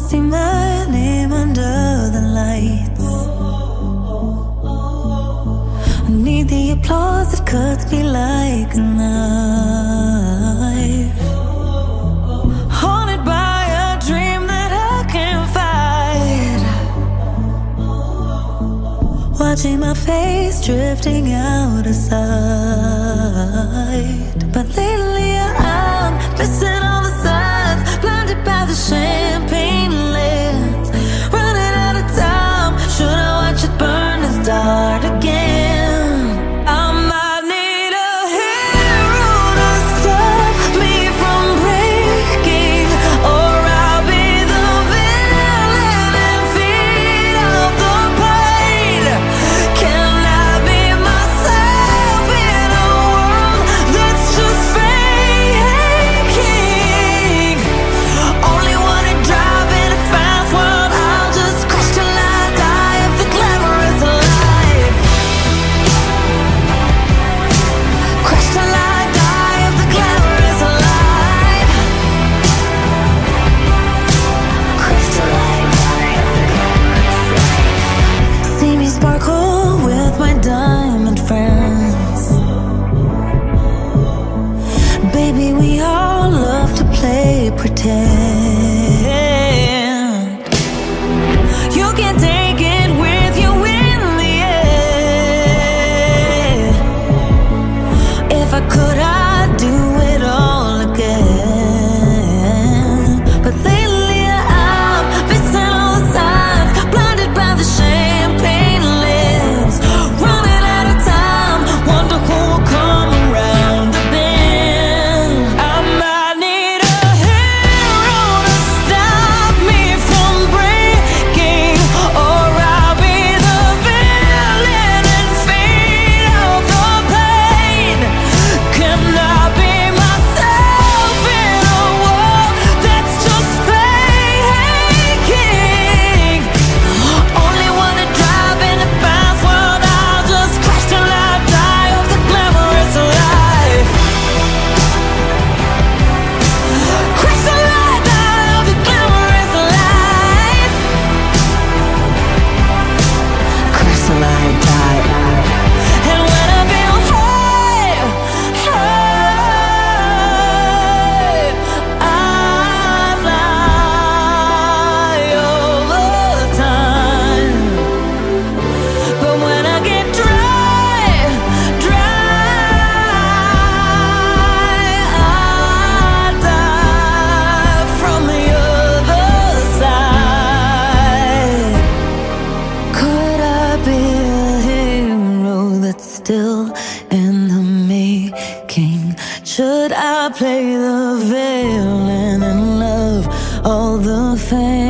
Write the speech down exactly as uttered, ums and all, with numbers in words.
see my name under the lights. I need the applause that cuts me like a knife. Haunted by a dream that I can't fight. Watching my face drifting out of sight. But lately I'm missing all the signs, blinded by the champagne lens. Running out of time, should I watch it burn and start again? I might need a hero to stop me from breaking, or I'll be the villain and feed off the pain. Can I be myself in a world that's just faking? Only wanna drive in a fast world, I'll just crash till I die of the glamorous life. Crash till I die of the glamorous life. Crash till I die of the glamorous life. See me sparkle with my diamond friends. Baby, we all love to play pretend. You can take it with you in the end. If I could, I'd do it all again. But lately I'm missing all the signs, blinded by the champagne lens. Running out of time, wonder who will come around the bend. I might need a hero to stop me from breaking, or I'll be the villain and feed off the pain. Can I be myself in a world that's just faking? Only wanna drive in a fast world, I'll just crash till I die of the glamorous life. Crash till I die of the glamorous life. Crash till I die. And when I feel high, high, I fly over time. But when I get dry, dry, I die from the other side. Could I be a hero that's still in the making? Should I play the villain and love all the fame?